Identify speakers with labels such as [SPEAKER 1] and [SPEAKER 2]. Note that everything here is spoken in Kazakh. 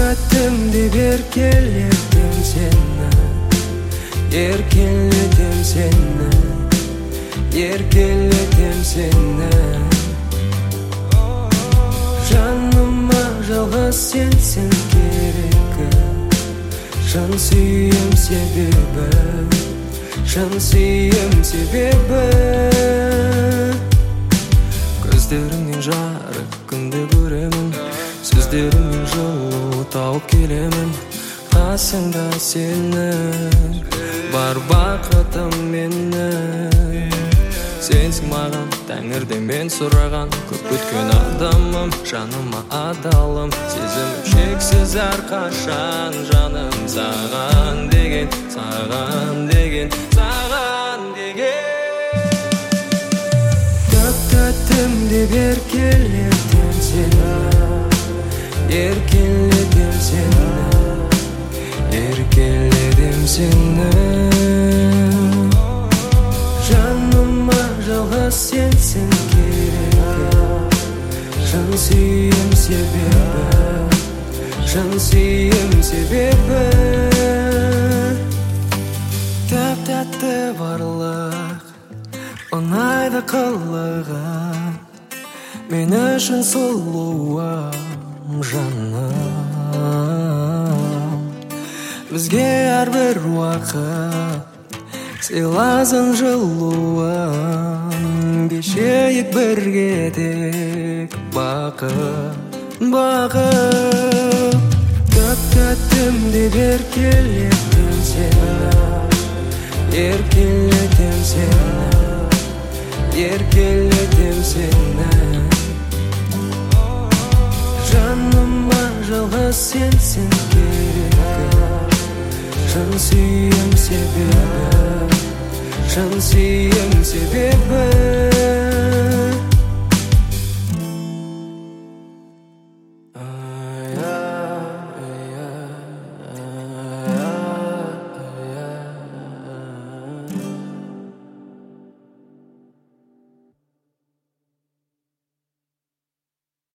[SPEAKER 1] To'xtatdim deb erkaladim seni, erkaladim seni, erkaladim seni. Жаныма жалғыз сенсің керегі, жан сүйем себебі, жан сүйем себебі. Көздеріңнен жарық күнді көремін, сөздеріңнен жылу тауып келемін. Қасыңда сенің бар бақытым менің. Сенсің маған тәңірден мен сұраған, көп өткен адамым, жаныма адалым. Сезімім шексіз әрқашан, жаным саған деген, саған деген, саған деген. Тоқтаттым деп еркелетем сені, еркелетем сені, еркелетем сені. Жаныма жалғыз сенсің керегі, жан сүйем себебі, жан сүйем себебі. Тәп-тәтті барлық, ұнайды қылығың, мен үшін сұлуым жаным. Бізге әрбір уақыт сыйласын жылуын, кешейік бірге тек бақыт, бақыт. Тоқтаттым деп еркелетем сені, еркелетем сені, еркелетем сені. Жаныма жалғыз сенсің керегі, жан сүйем себебі, жан сүйем себебі.